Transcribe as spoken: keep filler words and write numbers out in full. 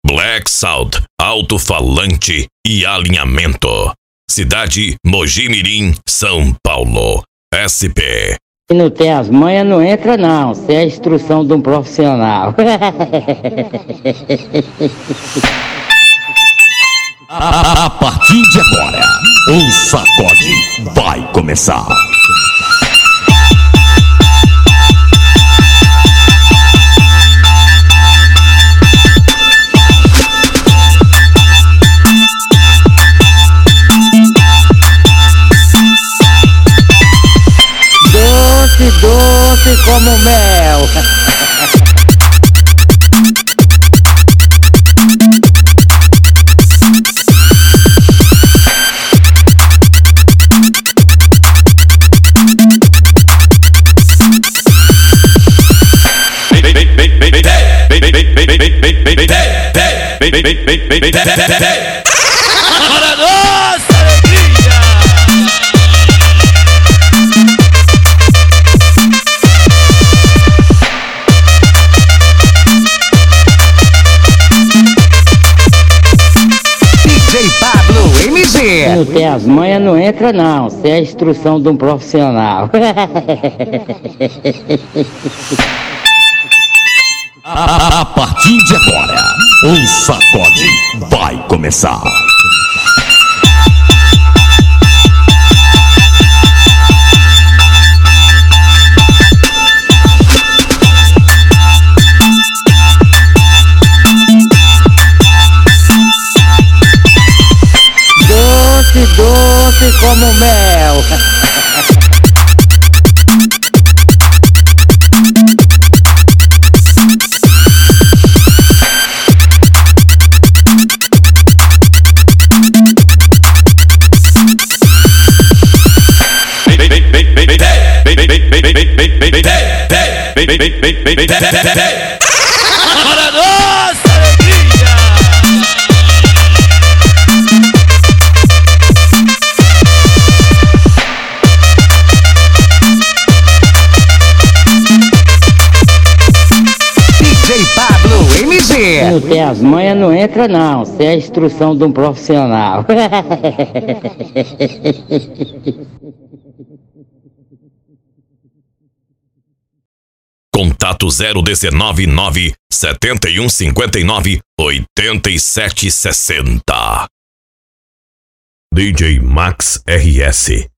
Black Sound, alto-falante e alinhamento. Cidade Mogi-mirim, São Paulo. S P. Se não tem as manhas, não entra não. Isso é a instrução de um profissional. A partir de agora, o sacode vai começar. Doce, doce como mel. Para nossa alegria! D J Pablo M G. Se não tem as manhas, não entra não. Isso é a instrução de um profissional. A partir de agora, o sacode vai começar. Doce, doce como mel. Para nossa alegria! D J Pablo M Se G. não tem as manhas, não entra não. Isso é a instrução de um profissional. Contato zero dezenove nove setenta e um cinquenta e nove oitenta e sete sessenta. D J Max R S